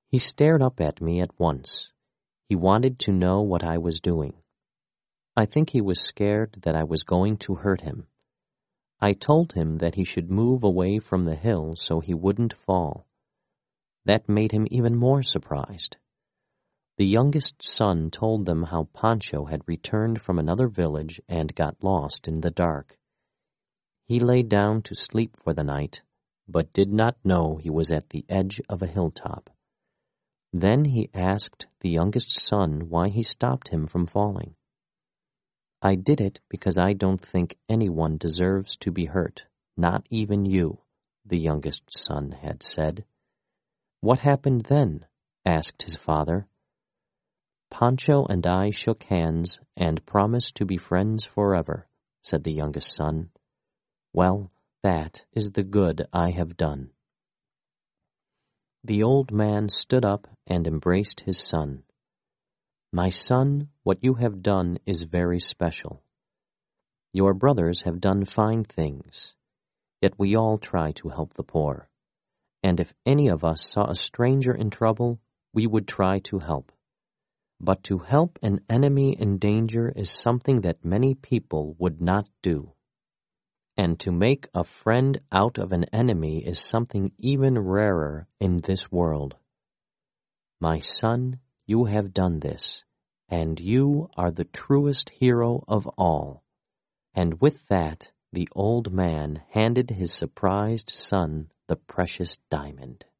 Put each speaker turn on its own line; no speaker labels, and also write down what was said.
He stared up at me at once. He wanted to know what I was doing. I think he was scared that I was going to hurt him. I told him that he should move away from the hill so he wouldn't fall. That made him even more surprised. The youngest son told them how Pancho had returned from another village and got lost in the dark. He lay down to sleep for the night, but did not know he was at the edge of a hilltop. Then he asked the youngest son why he stopped him from falling. "I did it because I don't think anyone deserves to be hurt, not even you," the youngest son had said. "What happened then?" asked his father. "Pancho and I shook hands and promised to be friends forever," said the youngest son. "Well, that is the good I have done." The old man stood up and embraced his son. "My son, what you have done is very special. Your brothers have done fine things, yet we all try to help the poor. And if any of us saw a stranger in trouble, we would try to help. But to help an enemy in danger is something that many people would not do. And to make a friend out of an enemy is something even rarer in this world. My son, you have done this, and you are the truest hero of all." And with that, the old man handed his surprised son the precious diamond.